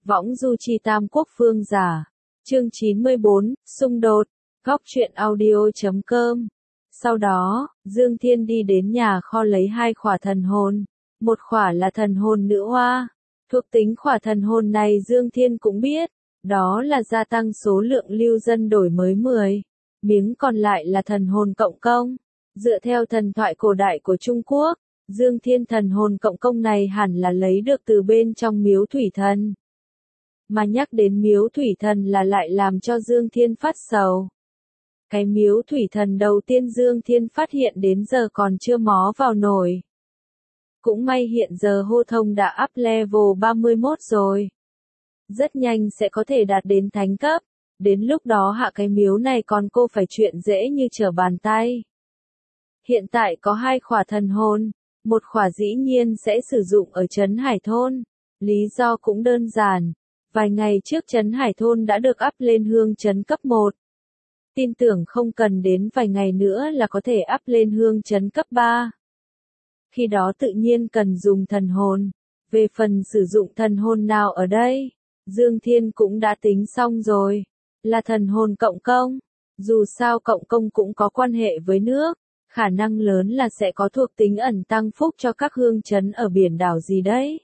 Võng du chi tam quốc phương giả. Chương 94, xung đột. Góc truyện audio.com. Sau đó, Dương Thiên đi đến nhà kho lấy 2 khỏa thần hồn. Một khỏa là thần hồn nữ hoa. Thuộc tính khỏa thần hồn này Dương Thiên cũng biết. Đó là gia tăng số lượng lưu dân đổi mới 10. Miếng còn lại là thần hồn cộng công. Dựa theo thần thoại cổ đại của Trung Quốc, Dương Thiên thần hồn cộng công này hẳn là lấy được từ bên trong miếu thủy thần. Mà nhắc đến miếu thủy thần là lại làm cho Dương Thiên phát sầu. Cái miếu thủy thần đầu tiên Dương Thiên phát hiện đến giờ còn chưa mó vào nổi. Cũng may hiện giờ hô thông đã up level 31 rồi. Rất nhanh sẽ có thể đạt đến thánh cấp. Đến lúc đó hạ cái miếu này còn cô phải chuyện dễ như trở bàn tay. Hiện tại có 2 khỏa thần hồn. Một khỏa dĩ nhiên sẽ sử dụng ở Trấn Hải Thôn. Lý do cũng đơn giản. Vài ngày trước Trấn Hải Thôn đã được up lên hương trấn cấp 1. Tin tưởng không cần đến vài ngày nữa là có thể up lên hương trấn cấp 3. Khi đó tự nhiên cần dùng thần hồn. Về phần sử dụng thần hồn nào ở đây, Dương Thiên cũng đã tính xong rồi. Là thần hồn cộng công. Dù sao cộng công cũng có quan hệ với nước. Khả năng lớn là sẽ có thuộc tính ẩn tăng phúc cho các hương trấn ở biển đảo gì đấy.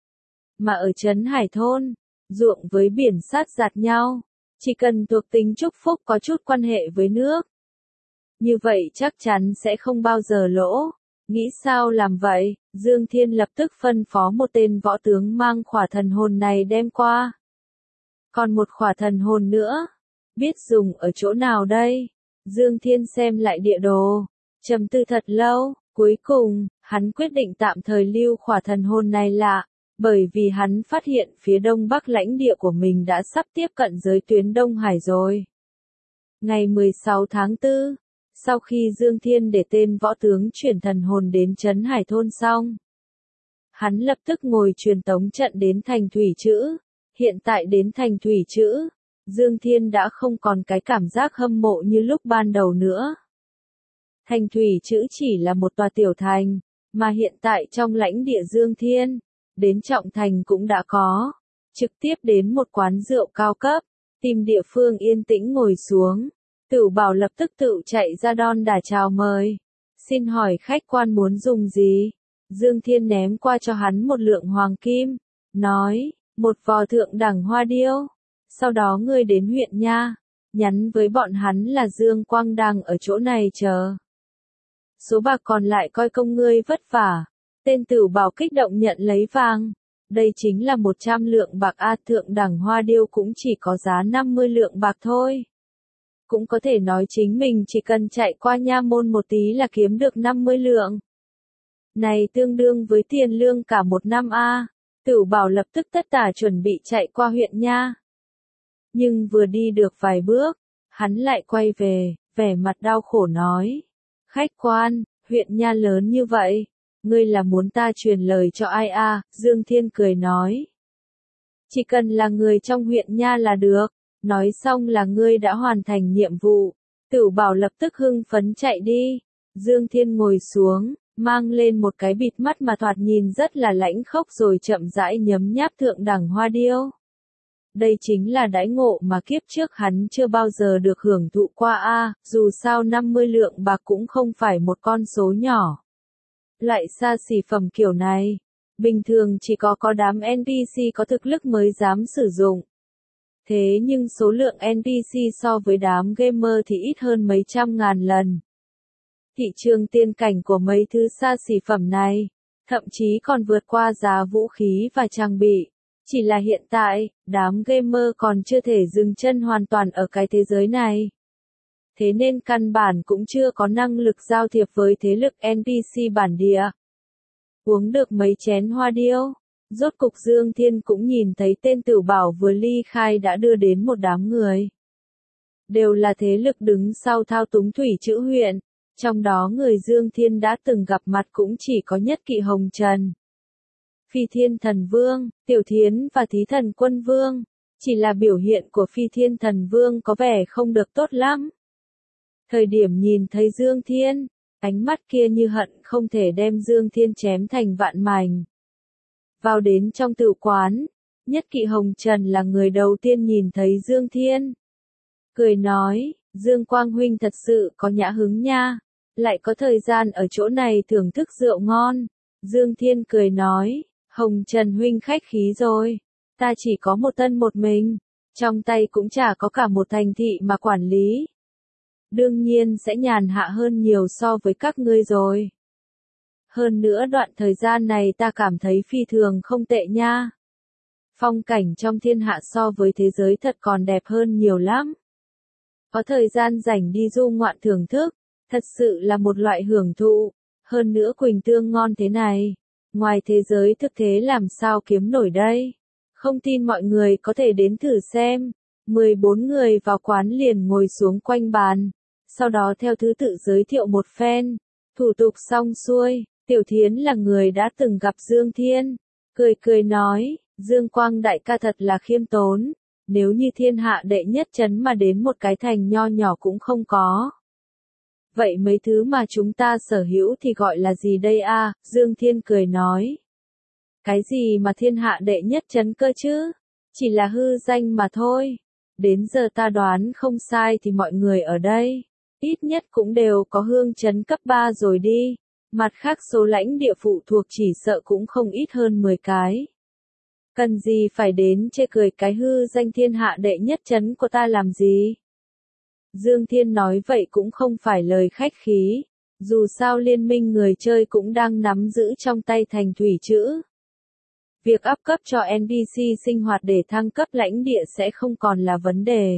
Mà ở Trấn Hải Thôn, ruộng với biển sát giạt nhau. Chỉ cần thuộc tính chúc phúc có chút quan hệ với nước. Như vậy chắc chắn sẽ không bao giờ lỗ. Nghĩ sao làm vậy, Dương Thiên lập tức phân phó một tên võ tướng mang khỏa thần hồn này đem qua. Còn một khỏa thần hồn nữa, biết dùng ở chỗ nào đây? Dương Thiên xem lại địa đồ, trầm tư thật lâu, cuối cùng, hắn quyết định tạm thời lưu khỏa thần hồn này lại. Bởi vì hắn phát hiện phía đông bắc lãnh địa của mình đã sắp tiếp cận giới tuyến Đông Hải rồi. Ngày 16 tháng 4, sau khi Dương Thiên để tên võ tướng chuyển thần hồn đến Trấn Hải Thôn xong, hắn lập tức ngồi truyền tống trận đến thành Thủy Trữ. Hiện tại đến thành Thủy Trữ, Dương Thiên đã không còn cái cảm giác hâm mộ như lúc ban đầu nữa. Thành Thủy Trữ chỉ là một tòa tiểu thành, mà hiện tại trong lãnh địa Dương Thiên, đến trọng thành cũng đã có, trực tiếp đến một quán rượu cao cấp, tìm địa phương yên tĩnh ngồi xuống. Tửu Bảo lập tức tự chạy ra đon đả chào mời. Xin hỏi khách quan muốn dùng gì? Dương Thiên ném qua cho hắn một lượng hoàng kim, nói, một vò thượng đẳng hoa điêu. Sau đó ngươi đến huyện nha, nhắn với bọn hắn là Dương Quang đang ở chỗ này chờ. Số bạc còn lại coi công ngươi vất vả. Tên Tửu Bảo kích động nhận lấy vàng. Đây chính là 100 lượng bạc a, thượng đẳng hoa điêu cũng chỉ có giá 50 lượng bạc thôi. Cũng có thể nói chính mình chỉ cần chạy qua nha môn một tí là kiếm được 50 lượng. Này tương đương với tiền lương cả một năm a. Tửu Bảo lập tức tất tả chuẩn bị chạy qua huyện nha. Nhưng vừa đi được vài bước, hắn lại quay về, vẻ mặt đau khổ nói. Khách quan, huyện nha lớn như vậy. Ngươi là muốn ta truyền lời cho ai a? Dương Thiên cười nói. Chỉ cần là người trong huyện nha là được. Nói xong là ngươi đã hoàn thành nhiệm vụ. Tửu Bảo lập tức hưng phấn chạy đi. Dương Thiên ngồi xuống, mang lên một cái bịt mắt mà thoạt nhìn rất là lãnh khốc rồi chậm rãi nhấm nháp thượng đẳng hoa điêu. Đây chính là đãi ngộ mà kiếp trước hắn chưa bao giờ được hưởng thụ qua a. Dù sao 50 lượng bạc cũng không phải một con số nhỏ. Loại xa xỉ phẩm kiểu này, bình thường chỉ có đám NPC có thực lực mới dám sử dụng. Thế nhưng số lượng NPC so với đám gamer thì ít hơn mấy trăm ngàn lần. Thị trường tiên cảnh của mấy thứ xa xỉ phẩm này, thậm chí còn vượt qua giá vũ khí và trang bị. Chỉ là hiện tại, đám gamer còn chưa thể dừng chân hoàn toàn ở cái thế giới này. Thế nên căn bản cũng chưa có năng lực giao thiệp với thế lực NPC bản địa. Uống được mấy chén hoa điêu, rốt cục Dương Thiên cũng nhìn thấy tên Tửu Bảo vừa ly khai đã đưa đến một đám người. Đều là thế lực đứng sau thao túng Thủy Trữ huyện, trong đó người Dương Thiên đã từng gặp mặt cũng chỉ có Nhất Kỵ Hồng Trần, Phi Thiên Thần Vương, Tiểu Thiến và Thí Thần Quân Vương. Chỉ là biểu hiện của Phi Thiên Thần Vương có vẻ không được tốt lắm. Thời điểm nhìn thấy Dương Thiên, ánh mắt kia như hận không thể đem Dương Thiên chém thành vạn mảnh. Vào đến trong tử quán, Nhất Kỵ Hồng Trần là người đầu tiên nhìn thấy Dương Thiên. Cười nói, Dương Quang huynh thật sự có nhã hứng nha, lại có thời gian ở chỗ này thưởng thức rượu ngon. Dương Thiên cười nói, Hồng Trần huynh khách khí rồi, ta chỉ có một thân một mình, trong tay cũng chả có cả một thành thị mà quản lý. Đương nhiên sẽ nhàn hạ hơn nhiều so với các ngươi rồi. Hơn nữa đoạn thời gian này ta cảm thấy phi thường không tệ nha. Phong cảnh trong thiên hạ so với thế giới thật còn đẹp hơn nhiều lắm. Có thời gian rảnh đi du ngoạn thưởng thức, thật sự là một loại hưởng thụ. Hơn nữa quỳnh tương ngon thế này, ngoài thế giới thực thế làm sao kiếm nổi đây? Không tin mọi người có thể đến thử xem. 14 người vào quán liền ngồi xuống quanh bàn, sau đó theo thứ tự giới thiệu một phen. Thủ tục xong xuôi, Tiểu Thiến là người đã từng gặp Dương Thiên, cười cười nói, Dương Quang đại ca thật là khiêm tốn, nếu như thiên hạ đệ nhất trấn mà đến một cái thành nho nhỏ cũng không có. Vậy mấy thứ mà chúng ta sở hữu thì gọi là gì đây a? Dương Thiên cười nói. Cái gì mà thiên hạ đệ nhất trấn cơ chứ? Chỉ là hư danh mà thôi. Đến giờ ta đoán không sai thì mọi người ở đây, ít nhất cũng đều có hương trấn cấp 3 rồi đi. Mặt khác số lãnh địa phụ thuộc chỉ sợ cũng không ít hơn 10 cái. Cần gì phải đến chê cười cái hư danh thiên hạ đệ nhất trấn của ta làm gì? Dương Thiên nói vậy cũng không phải lời khách khí, dù sao liên minh người chơi cũng đang nắm giữ trong tay thành thủy chữ. Việc áp cấp cho NPC sinh hoạt để thăng cấp lãnh địa sẽ không còn là vấn đề.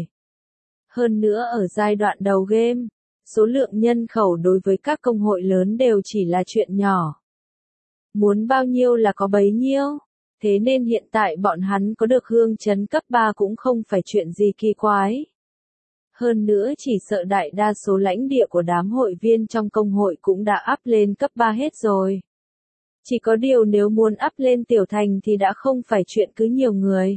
Hơn nữa ở giai đoạn đầu game, số lượng nhân khẩu đối với các công hội lớn đều chỉ là chuyện nhỏ. Muốn bao nhiêu là có bấy nhiêu, thế nên hiện tại bọn hắn có được hương trấn cấp 3 cũng không phải chuyện gì kỳ quái. Hơn nữa chỉ sợ đại đa số lãnh địa của đám hội viên trong công hội cũng đã up lên cấp 3 hết rồi. Chỉ có điều nếu muốn up lên tiểu thành thì đã không phải chuyện cứ nhiều người.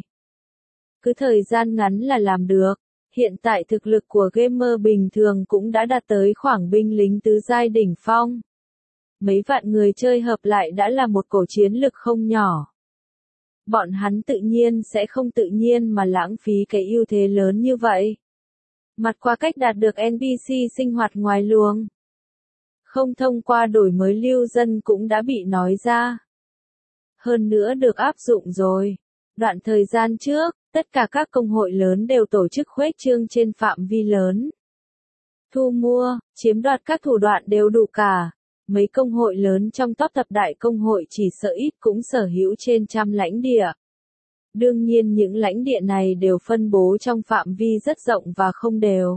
Cứ thời gian ngắn là làm được. Hiện tại thực lực của gamer bình thường cũng đã đạt tới khoảng binh lính tứ giai đỉnh phong. Mấy vạn người chơi hợp lại đã là một cổ chiến lực không nhỏ. Bọn hắn tự nhiên sẽ không tự nhiên mà lãng phí cái ưu thế lớn như vậy. Mặt qua cách đạt được NPC sinh hoạt ngoài luồng. Không thông qua đổi mới lưu dân cũng đã bị nói ra. Hơn nữa được áp dụng rồi. Đoạn thời gian trước, tất cả các công hội lớn đều tổ chức khuếch trương trên phạm vi lớn. Thu mua, chiếm đoạt các thủ đoạn đều đủ cả. Mấy công hội lớn trong top thập đại công hội chỉ sợ ít cũng sở hữu trên trăm lãnh địa. Đương nhiên những lãnh địa này đều phân bố trong phạm vi rất rộng và không đều.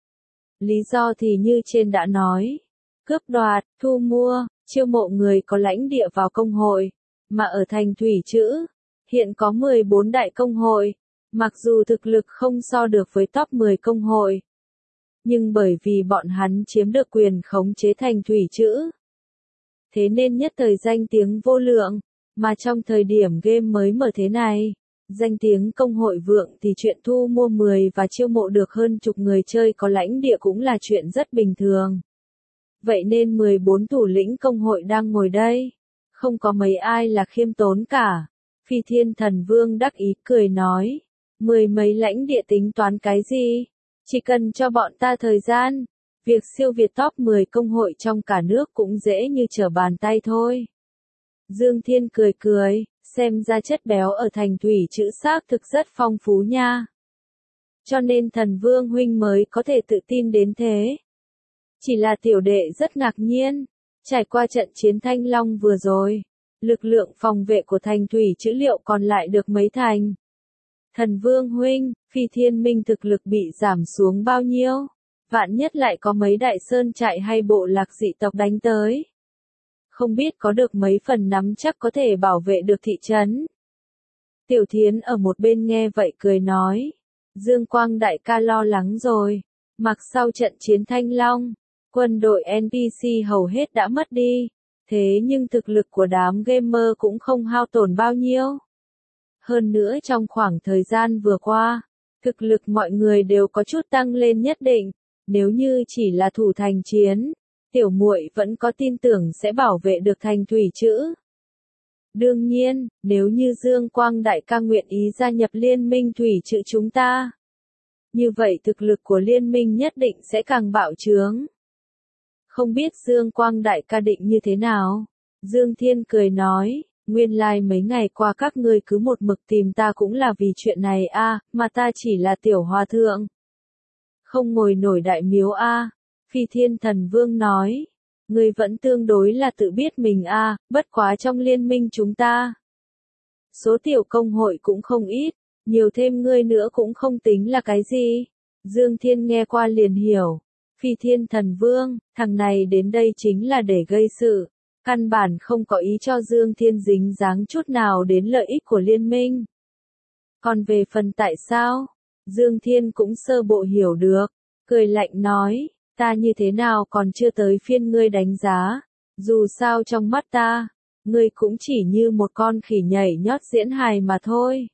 Lý do thì như trên đã nói. Cướp đoạt, thu mua, chiêu mộ người có lãnh địa vào công hội. Mà ở thành thủy chữ, hiện có 14 đại công hội. Mặc dù thực lực không so được với top 10 công hội. Nhưng bởi vì bọn hắn chiếm được quyền khống chế thành thủy chữ. Thế nên nhất thời danh tiếng vô lượng. Mà trong thời điểm game mới mở thế này, danh tiếng công hội vượng thì chuyện thu mua 10 và chiêu mộ được hơn chục người chơi có lãnh địa cũng là chuyện rất bình thường. Vậy nên 14 thủ lĩnh công hội đang ngồi đây. Không có mấy ai là khiêm tốn cả. Phi Thiên Thần Vương đắc ý cười nói. 10 mấy lãnh địa tính toán cái gì? Chỉ cần cho bọn ta thời gian. Việc siêu việt top 10 công hội trong cả nước cũng dễ như trở bàn tay thôi. Dương Thiên cười cười, xem ra chất béo ở thành thủy chữ xác thực rất phong phú nha. Cho nên Thần Vương huynh mới có thể tự tin đến thế. Chỉ là tiểu đệ rất ngạc nhiên, trải qua trận chiến Thanh Long vừa rồi, lực lượng phòng vệ của thành thủy chữ liệu còn lại được mấy thành. Thần Vương huynh, Phi Thiên Minh thực lực bị giảm xuống bao nhiêu? Vạn nhất lại có mấy đại sơn trại hay bộ lạc dị tộc đánh tới. Không biết có được mấy phần nắm chắc có thể bảo vệ được thị trấn. Tiểu Thiến ở một bên nghe vậy cười nói. Dương Quang đại ca lo lắng rồi. Mặc sau trận chiến Thanh Long, quân đội NPC hầu hết đã mất đi. Thế nhưng thực lực của đám gamer cũng không hao tổn bao nhiêu. Hơn nữa trong khoảng thời gian vừa qua, thực lực mọi người đều có chút tăng lên nhất định. Nếu như chỉ là thủ thành chiến, tiểu muội vẫn có tin tưởng sẽ bảo vệ được thành thủy chữ. Đương nhiên, nếu như Dương Quang đại ca nguyện ý gia nhập liên minh thủy trữ chúng ta, như vậy thực lực của liên minh nhất định sẽ càng bạo trướng. Không biết Dương Quang đại ca định như thế nào? Dương Thiên cười nói, nguyên lai mấy ngày qua các ngươi cứ một mực tìm ta cũng là vì chuyện này a, mà ta chỉ là tiểu hòa thượng. Không ngồi nổi đại miếu a. Phi Thiên Thần Vương nói, ngươi vẫn tương đối là tự biết mình a, bất quá trong liên minh chúng ta. Số tiểu công hội cũng không ít, nhiều thêm ngươi nữa cũng không tính là cái gì. Dương Thiên nghe qua liền hiểu. Phi Thiên Thần Vương, thằng này đến đây chính là để gây sự. Căn bản không có ý cho Dương Thiên dính dáng chút nào đến lợi ích của liên minh. Còn về phần tại sao, Dương Thiên cũng sơ bộ hiểu được, cười lạnh nói, ta như thế nào còn chưa tới phiên ngươi đánh giá, dù sao trong mắt ta, ngươi cũng chỉ như một con khỉ nhảy nhót diễn hài mà thôi.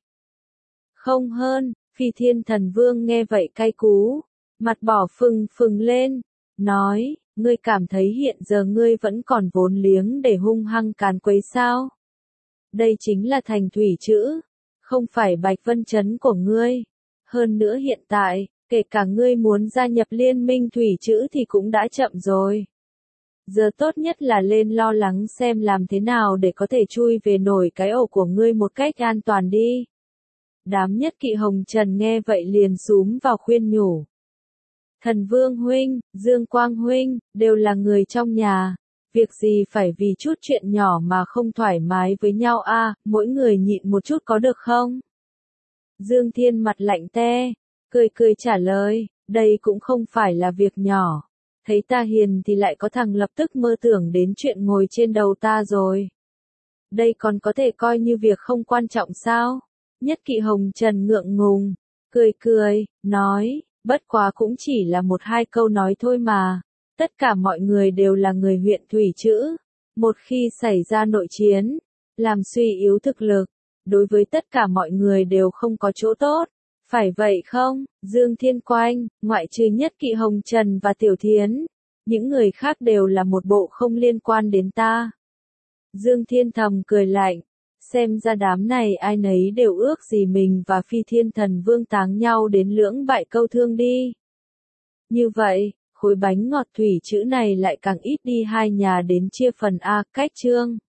Không hơn, Phi Thiên Thần Vương nghe vậy cay cú, mặt bỏ phừng phừng lên, nói, ngươi cảm thấy hiện giờ ngươi vẫn còn vốn liếng để hung hăng càn quấy sao? Đây chính là thành thủy chữ, không phải Bạch Vân Chấn của ngươi. Hơn nữa hiện tại, kể cả ngươi muốn gia nhập liên minh thủy chữ thì cũng đã chậm rồi. Giờ tốt nhất là lên lo lắng xem làm thế nào để có thể chui về nổi cái ổ của ngươi một cách an toàn đi. Đám Nhất Kỵ Hồng Trần nghe vậy liền xúm vào khuyên nhủ. Thần Vương huynh, Dương Quang huynh, đều là người trong nhà, việc gì phải vì chút chuyện nhỏ mà không thoải mái với nhau a, mỗi người nhịn một chút có được không? Dương Thiên mặt lạnh te, cười cười trả lời, đây cũng không phải là việc nhỏ, thấy ta hiền thì lại có thằng lập tức mơ tưởng đến chuyện ngồi trên đầu ta rồi. Đây còn có thể coi như việc không quan trọng sao? Nhất Kỵ Hồng Trần ngượng ngùng, cười cười, nói, bất quá cũng chỉ là một hai câu nói thôi mà. Tất cả mọi người đều là người huyện thủy trữ. Một khi xảy ra nội chiến, làm suy yếu thực lực, đối với tất cả mọi người đều không có chỗ tốt. Phải vậy không, Dương Thiên quanh, ngoại trừ Nhất Kỵ Hồng Trần và Tiểu Thiến, những người khác đều là một bộ không liên quan đến ta. Dương Thiên thầm cười lạnh, xem ra đám này ai nấy đều ước gì mình và Phi Thiên Thần Vương táng nhau đến lưỡng bại câu thương đi. Như vậy, khối bánh ngọt thủy chữ này lại càng ít đi hai nhà đến chia phần a, cách chương.